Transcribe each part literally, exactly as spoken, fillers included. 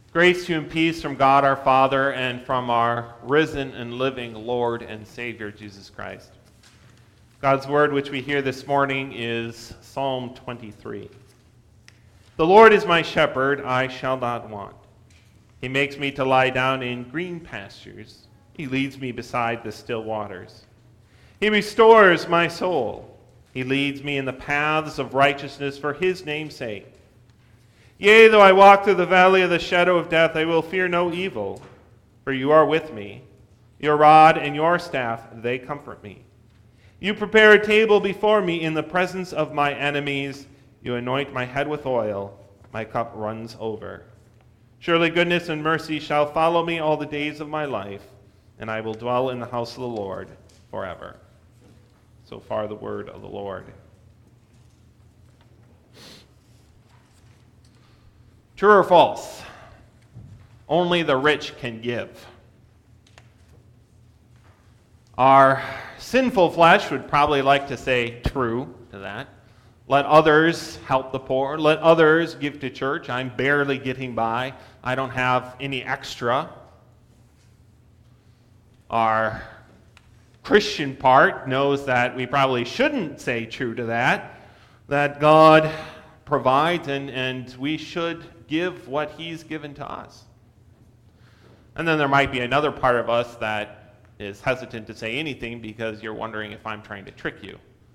Grace to you and peace from God our Father and from our risen and living Lord and Savior, Jesus Christ. God's word which we hear this morning is Psalm twenty-three. The Lord is my shepherd, I shall not want. He makes me to lie down in green pastures. He leads me beside the still waters. He restores my soul. He leads me in the paths of righteousness for his name's sake. Yea, though I walk through the valley of the shadow of death, I will fear no evil, for you are with me. Your rod and your staff, they comfort me. You prepare a table before me in the presence of my enemies. You anoint my head with oil. My cup runs over. Surely goodness and mercy shall follow me all the days of my life, and I will dwell in the house of the Lord forever. So far the word of the Lord. True or false? Only the rich can give. Our sinful flesh would probably like to say true to that. Let others help the poor. Let others give to church. I'm barely getting by. I don't have any extra. Our Christian part knows that we probably shouldn't say true to that, that God provides and, and we should give what he's given to us. And then there might be another part of us that is hesitant to say anything because you're wondering if I'm trying to trick you.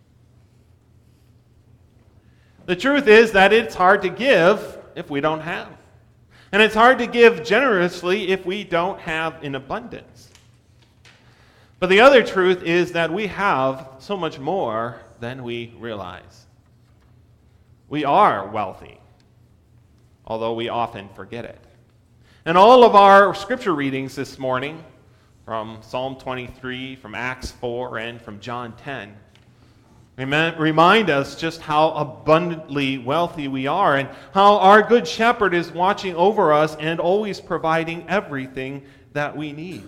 The truth is that it's hard to give if we don't have. And it's hard to give generously if we don't have in abundance. But the other truth is that we have so much more than we realize. We are wealthy, although we often forget it. And all of our scripture readings this morning, from Psalm twenty-three, from Acts four, and from John ten, remind us just how abundantly wealthy we are and how our good shepherd is watching over us and always providing everything that we need.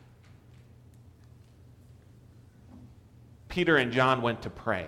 Peter and John went to pray.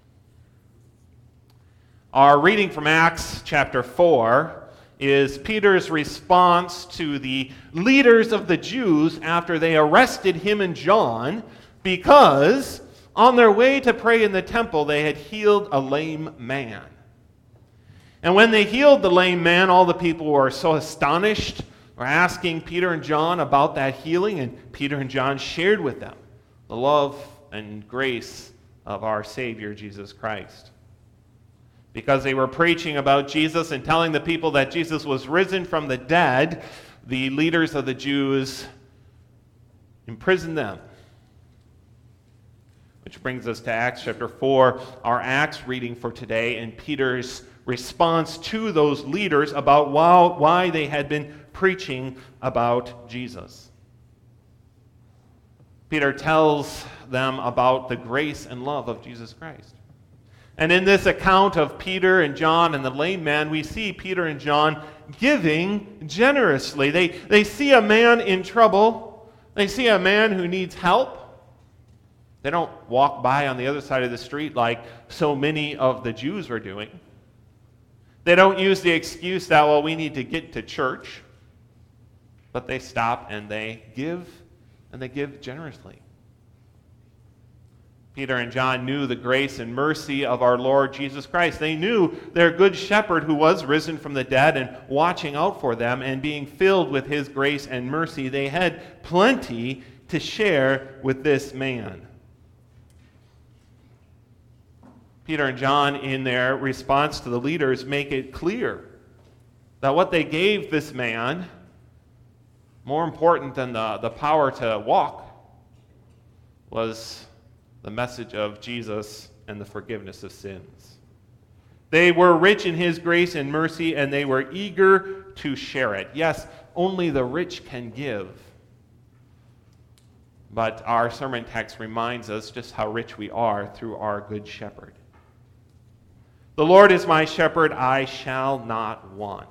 Our reading from Acts chapter four is Peter's response to the leaders of the Jews after they arrested him and John because on their way to pray in the temple they had healed a lame man. And when they healed the lame man, all the people were so astonished, were asking Peter and John about that healing, and Peter and John shared with them the love and grace of our Savior Jesus Christ. Because they were preaching about Jesus and telling the people that Jesus was risen from the dead, the leaders of the Jews imprisoned them. Which brings us to Acts chapter four, our Acts reading for today, and Peter's response to those leaders about why they had been preaching about Jesus. Peter tells them about the grace and love of Jesus Christ. And in this account of Peter and John and the lame man, we see Peter and John giving generously. They, they see a man in trouble. They see a man who needs help. They don't walk by on the other side of the street like so many of the Jews were doing. They don't use the excuse that, well, we need to get to church. But they stop and they give, and they give generously. Peter and John knew the grace and mercy of our Lord Jesus Christ. They knew their good shepherd who was risen from the dead and watching out for them and being filled with his grace and mercy. They had plenty to share with this man. Peter and John, in their response to the leaders, make it clear that what they gave this man, more important than the, the power to walk, was the message of Jesus and the forgiveness of sins. They were rich in his grace and mercy, and they were eager to share it. Yes, only the rich can give. But our sermon text reminds us just how rich we are through our good shepherd. The Lord is my shepherd, I shall not want.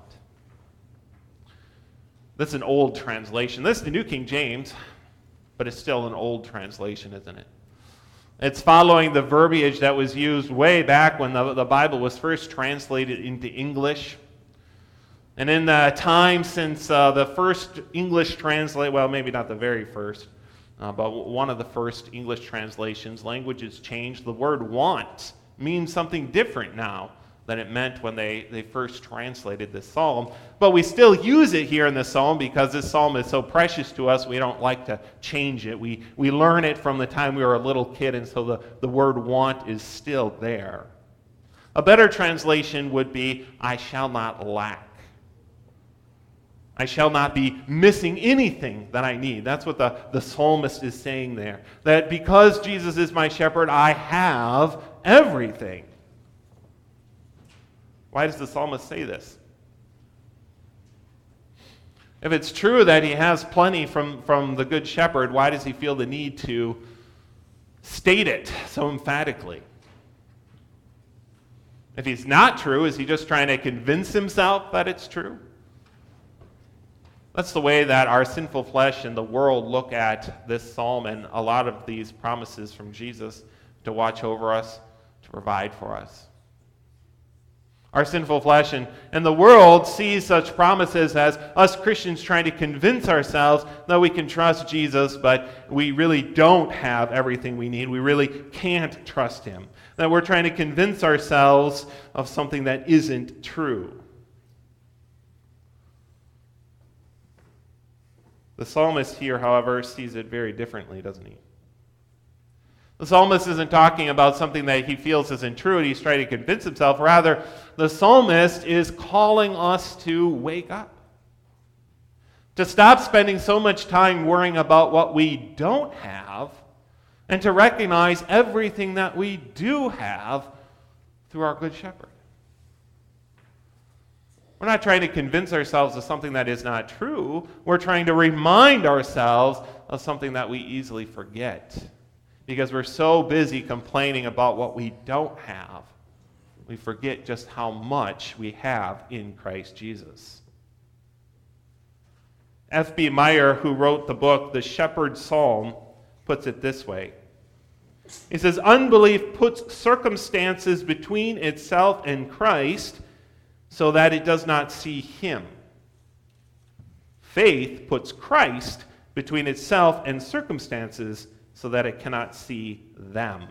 That's an old translation. This is the New King James, but it's still an old translation, isn't it? It's following the verbiage that was used way back when the, the Bible was first translated into English. And in the time since uh, the first English translate, well, maybe not the very first, uh, but one of the first English translations, languages changed. The word want means something different now than it meant when they, they first translated this psalm. But we still use it here in the psalm because this psalm is so precious to us, we don't like to change it. We, we learn it from the time we were a little kid, and so the, the word want is still there. A better translation would be, I shall not lack. I shall not be missing anything that I need. That's what the, the psalmist is saying there. That because Jesus is my shepherd, I have everything. Why does the psalmist say this? If it's true that he has plenty from, from the good shepherd, why does he feel the need to state it so emphatically? If he's not true, is he just trying to convince himself that it's true? That's the way that our sinful flesh and the world look at this psalm and a lot of these promises from Jesus to watch over us, to provide for us. Our sinful flesh and, and the world sees such promises as us Christians trying to convince ourselves that we can trust Jesus, but we really don't have everything we need. We really can't trust him. That we're trying to convince ourselves of something that isn't true. The psalmist here, however, sees it very differently, doesn't he? The psalmist isn't talking about something that he feels isn't true and he's trying to convince himself. Rather, the psalmist is calling us to wake up. To stop spending so much time worrying about what we don't have and to recognize everything that we do have through our good shepherd. We're not trying to convince ourselves of something that is not true. We're trying to remind ourselves of something that we easily forget. Because we're so busy complaining about what we don't have, we forget just how much we have in Christ Jesus. F B Meyer, who wrote the book The Shepherd's Psalm, puts it this way. He says, unbelief puts circumstances between itself and Christ so that it does not see him. Faith puts Christ between itself and circumstances so that it cannot see them.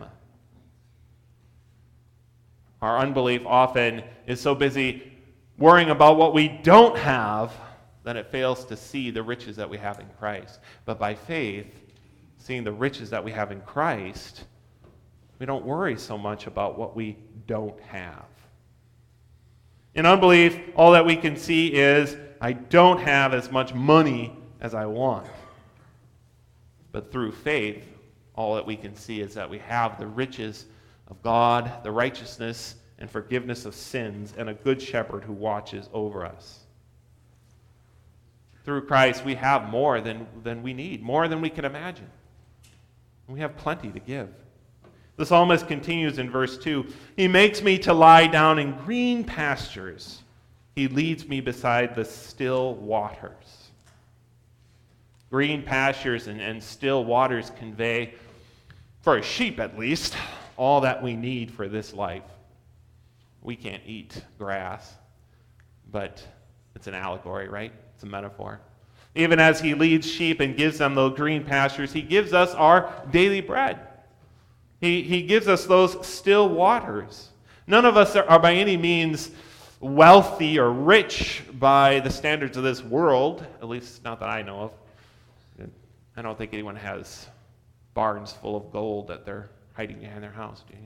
Our unbelief often is so busy worrying about what we don't have that it fails to see the riches that we have in Christ. But by faith, seeing the riches that we have in Christ, we don't worry so much about what we don't have. In unbelief, all that we can see is, I don't have as much money as I want. But through faith, all that we can see is that we have the riches of God, the righteousness and forgiveness of sins, and a good shepherd who watches over us. Through Christ, we have more than, than we need, more than we can imagine. We have plenty to give. The psalmist continues in verse two, he makes me to lie down in green pastures. He leads me beside the still waters. Green pastures and, and still waters convey, for a sheep at least, all that we need for this life. We can't eat grass, but it's an allegory, right? It's a metaphor. Even as he leads sheep and gives them those green pastures, he gives us our daily bread. He, he gives us those still waters. None of us are, are by any means wealthy or rich by the standards of this world, at least not that I know of. I don't think anyone has barns full of gold that they're hiding behind their house, do you?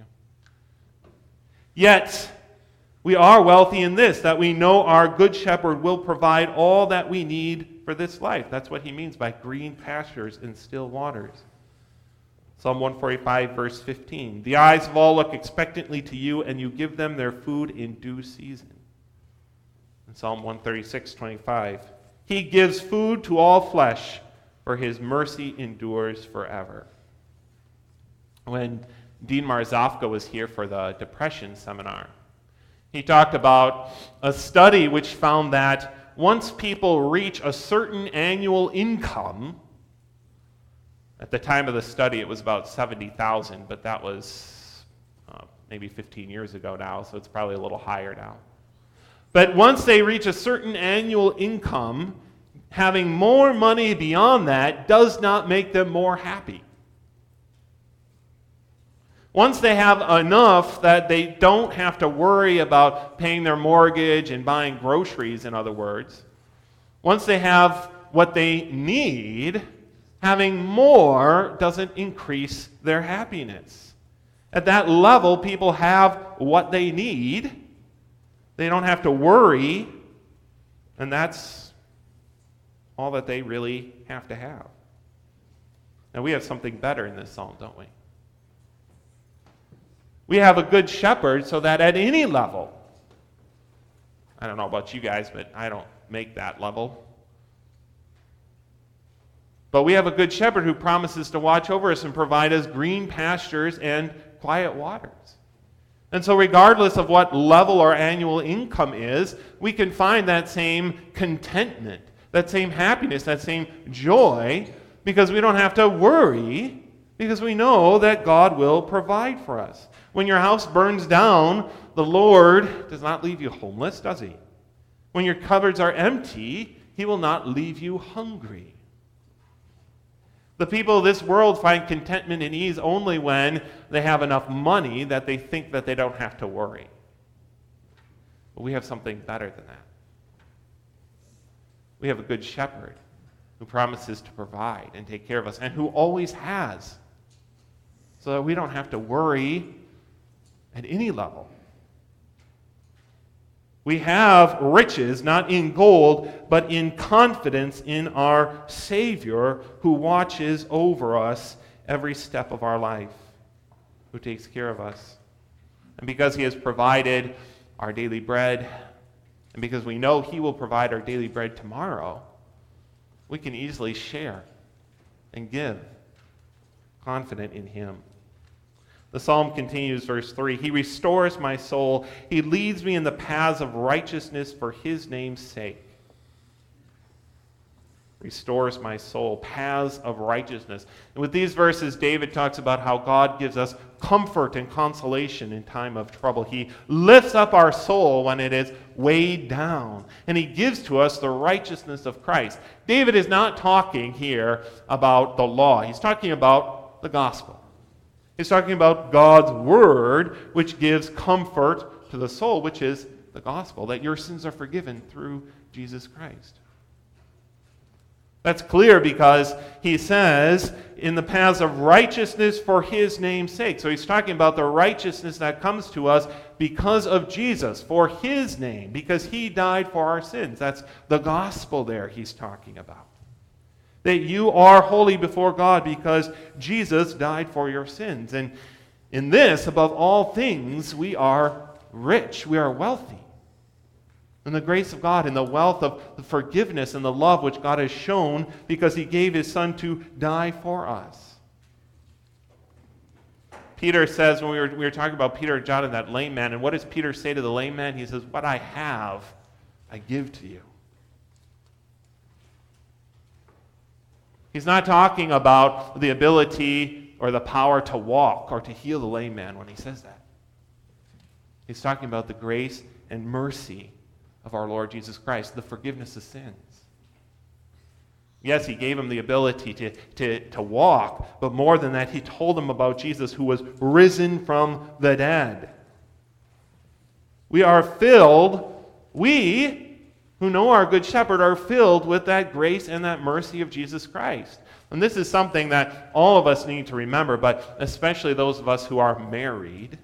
Yet, we are wealthy in this, that we know our good shepherd will provide all that we need for this life. That's what he means by green pastures and still waters. Psalm one forty-five, verse fifteen. The eyes of all look expectantly to you, and you give them their food in due season. In Psalm one thirty-six, twenty-five. He gives food to all flesh, for his mercy endures forever. When Dean Marzofka was here for the Depression Seminar, he talked about a study which found that once people reach a certain annual income, at the time of the study it was about seventy thousand, but that was uh, maybe fifteen years ago now, so it's probably a little higher now. But once they reach a certain annual income, having more money beyond that does not make them more happy. Once they have enough that they don't have to worry about paying their mortgage and buying groceries, in other words, once they have what they need, having more doesn't increase their happiness. At that level, people have what they need. They don't have to worry, and that's all that they really have to have. Now, we have something better in this psalm, don't we? We have a good shepherd so that at any level, I don't know about you guys, but I don't make that level. But we have a good shepherd who promises to watch over us and provide us green pastures and quiet waters. And so regardless of what level our annual income is, we can find that same contentment, that same happiness, that same joy, because we don't have to worry, because we know that God will provide for us. When your house burns down, the Lord does not leave you homeless, does he? When your cupboards are empty, he will not leave you hungry. The people of this world find contentment and ease only when they have enough money that they think that they don't have to worry. But we have something better than that. We have a good shepherd who promises to provide and take care of us, and who always has, so that we don't have to worry at any level. We have riches not in gold, but in confidence in our Savior, who watches over us every step of our life, who takes care of us. And because he has provided our daily bread, and because we know he will provide our daily bread tomorrow, we can easily share and give, confident in him. The psalm continues, verse three. He restores my soul. He leads me in the paths of righteousness for his name's sake. Restores my soul, paths of righteousness. And with these verses, David talks about how God gives us comfort and consolation in time of trouble. He lifts up our soul when it is weighed down, and he gives to us the righteousness of Christ. David is not talking here about the law. He's talking about the gospel. He's talking about God's word, which gives comfort to the soul, which is the gospel, that your sins are forgiven through Jesus Christ. That's clear because he says, in the paths of righteousness for his name's sake. So he's talking about the righteousness that comes to us because of Jesus, for his name, because he died for our sins. That's the gospel there he's talking about. That you are holy before God because Jesus died for your sins. And in this, above all things, we are rich. We are wealthy. In the grace of God, in the wealth of the forgiveness and the love which God has shown because he gave his Son to die for us. Peter says, when we were, we were talking about Peter and John and that lame man, and what does Peter say to the lame man? He says, what I have, I give to you. He's not talking about the ability or the power to walk or to heal the lame man when he says that. He's talking about the grace and mercy of our Lord Jesus Christ, the forgiveness of sins. Yes, he gave him the ability to, to, to walk, but more than that, he told him about Jesus who was risen from the dead. We are filled, we who know our good shepherd are filled with that grace and that mercy of Jesus Christ. And this is something that all of us need to remember, but especially those of us who are married.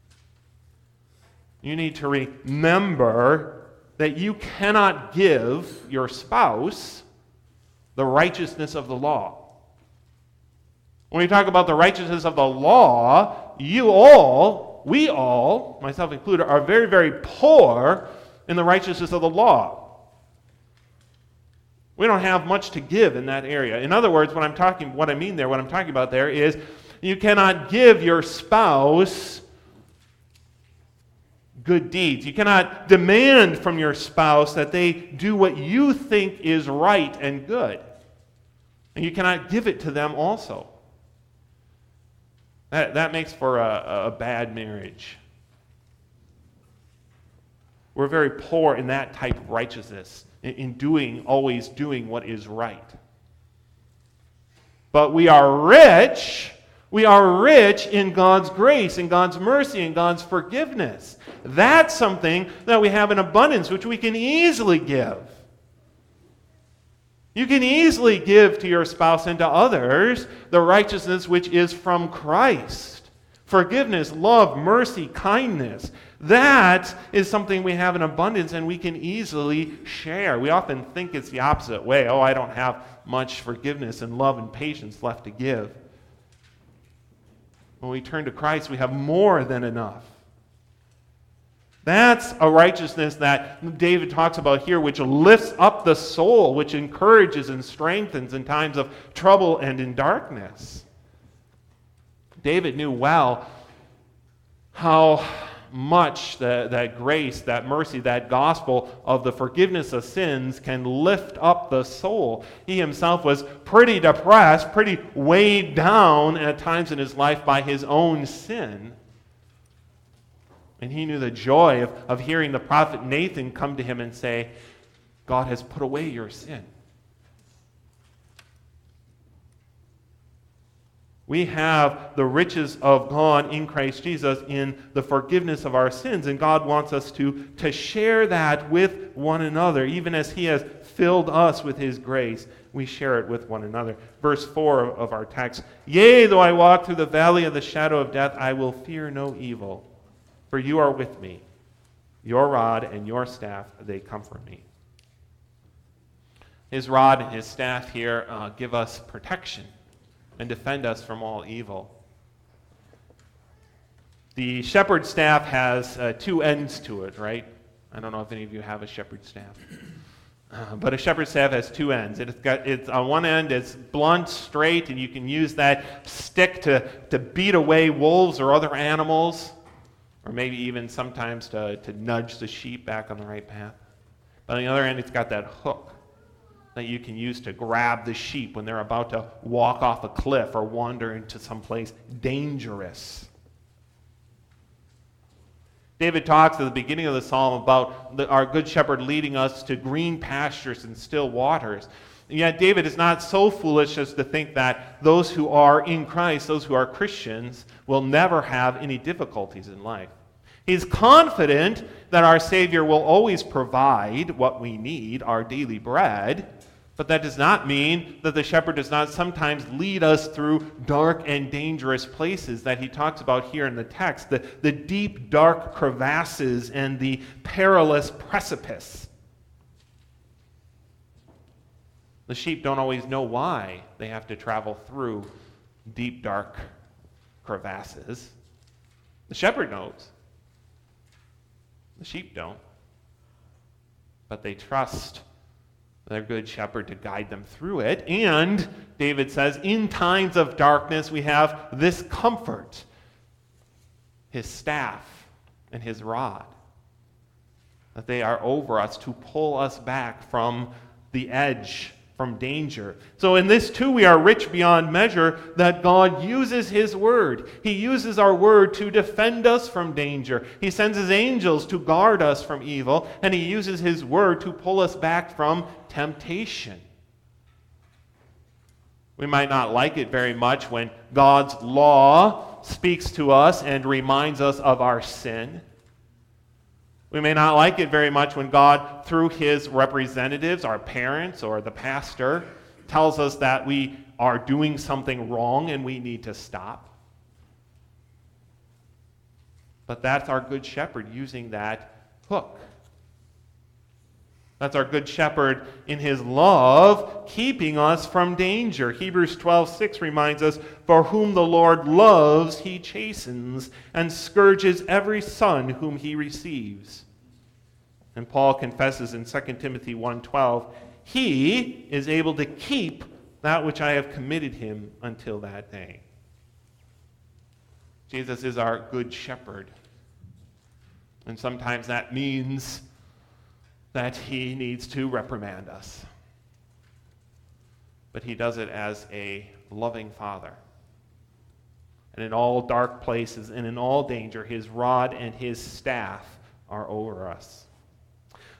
You need to remember that you cannot give your spouse the righteousness of the law. When we talk about the righteousness of the law, you all, we all, myself included, are very, very poor in the righteousness of the law. We don't have much to give in that area. In other words, what I'm talking, what I mean there, what I'm talking about there is you cannot give your spouse good deeds. You cannot demand from your spouse that they do what you think is right and good. And you cannot give it to them also. That, that makes for a, a bad marriage. We're very poor in that type of righteousness, in, in doing, always doing what is right. But we are rich, we are rich in God's grace, in God's mercy, in God's forgiveness. That's something that we have in abundance, which we can easily give. You can easily give to your spouse and to others the righteousness which is from Christ. Forgiveness, love, mercy, kindness. That is something we have in abundance and we can easily share. We often think it's the opposite way. Oh, I don't have much forgiveness and love and patience left to give. When we turn to Christ, we have more than enough. That's a righteousness that David talks about here, which lifts up the soul, which encourages and strengthens in times of trouble and in darkness. David knew well how much that, that grace, that mercy, that gospel of the forgiveness of sins can lift up the soul. He himself was pretty depressed, pretty weighed down at times in his life by his own sin. And he knew the joy of, of hearing the prophet Nathan come to him and say, God has put away your sin. We have the riches of God in Christ Jesus in the forgiveness of our sins, and God wants us to, to share that with one another. Even as he has filled us with his grace, we share it with one another. Verse four of our text, Yea, though I walk through the valley of the shadow of death, I will fear no evil. For you are with me. Your rod and your staff, they comfort me. His rod and his staff here uh, give us protection and defend us from all evil. The shepherd's staff has uh, two ends to it, right? I don't know if any of you have a shepherd's staff. Uh, but a shepherd's staff has two ends. It's got, it's on one end, it's blunt, straight, and you can use that stick to, to beat away wolves or other animals. Or maybe even sometimes to, to nudge the sheep back on the right path. But on the other end, it's got that hook that you can use to grab the sheep when they're about to walk off a cliff or wander into some place dangerous. David talks at the beginning of the psalm about the, our good shepherd leading us to green pastures and still waters. And yet David is not so foolish as to think that those who are in Christ, those who are Christians, will never have any difficulties in life. He's confident that our Savior will always provide what we need, our daily bread, but that does not mean that the shepherd does not sometimes lead us through dark and dangerous places that he talks about here in the text, the, the deep, dark crevasses and the perilous precipice. The sheep don't always know why they have to travel through deep, dark crevasses. The shepherd knows. The sheep don't. But they trust their good shepherd to guide them through it. And, David says, in times of darkness we have this comfort, his staff and his rod, that they are over us to pull us back from the edge, from danger. So in this too we are rich beyond measure that God uses his word. He uses our word to defend us from danger. He sends his angels to guard us from evil, and he uses his word to pull us back from temptation. We might not like it very much when God's law speaks to us and reminds us of our sin. We may not like it very much when God, through his representatives, our parents or the pastor, tells us that we are doing something wrong and we need to stop. But that's our good shepherd using that hook. That's our good shepherd in his love, keeping us from danger. Hebrews twelve six reminds us, For whom the Lord loves, he chastens, and scourges every son whom he receives. And Paul confesses in Second Timothy one twelve, He is able to keep that which I have committed him until that day. Jesus is our good shepherd. And sometimes that means that he needs to reprimand us. But he does it as a loving father. And in all dark places and in all danger, his rod and his staff are over us.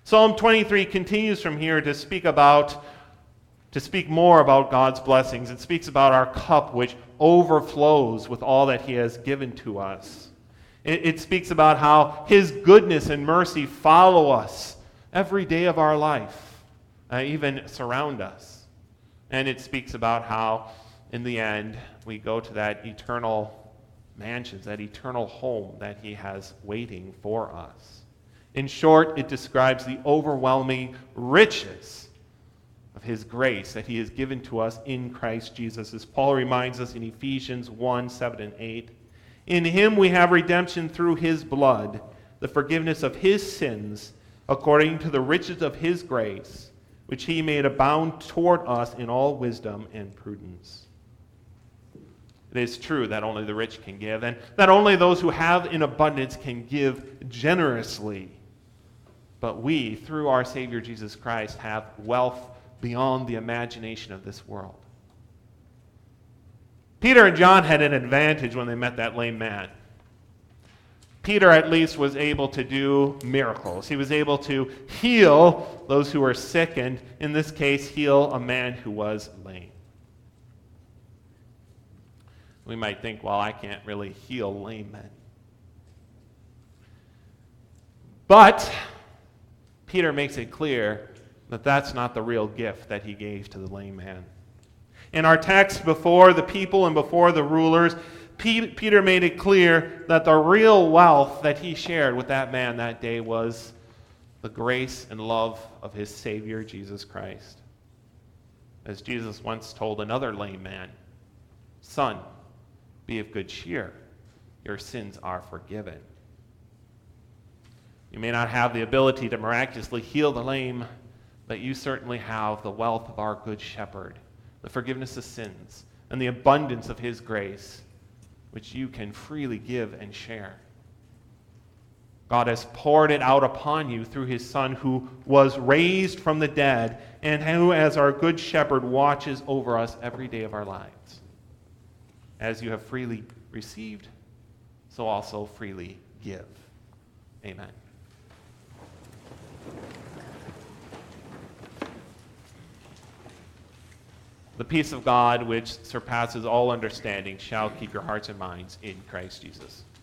Psalm twenty-three continues from here to speak about, to speak more about God's blessings. It speaks about our cup which overflows with all that he has given to us. It, it speaks about how his goodness and mercy follow us every day of our life, uh, even surround us. And it speaks about how, in the end, we go to that eternal mansions, that eternal home that he has waiting for us. In short, it describes the overwhelming riches of his grace that he has given to us in Christ Jesus. As Paul reminds us in Ephesians one, seven, and eight, in him we have redemption through his blood, the forgiveness of his sins, according to the riches of his grace, which he made abound toward us in all wisdom and prudence. It is true that only the rich can give, and that only those who have in abundance can give generously. But we, through our Savior Jesus Christ, have wealth beyond the imagination of this world. Peter and John had an advantage when they met that lame man. Peter at least was able to do miracles. He was able to heal those who were sick, and in this case, heal a man who was lame. We might think, well, I can't really heal lame men. But Peter makes it clear that that's not the real gift that he gave to the lame man. In our text, before the people and before the rulers, Peter made it clear that the real wealth that he shared with that man that day was the grace and love of his Savior, Jesus Christ. As Jesus once told another lame man, "Son, be of good cheer. Your sins are forgiven." You may not have the ability to miraculously heal the lame, but you certainly have the wealth of our good shepherd, the forgiveness of sins, and the abundance of his grace, which you can freely give and share. God has poured it out upon you through his Son, who was raised from the dead and who, as our good shepherd, watches over us every day of our lives. As you have freely received, so also freely give. Amen. The peace of God, which surpasses all understanding, shall keep your hearts and minds in Christ Jesus.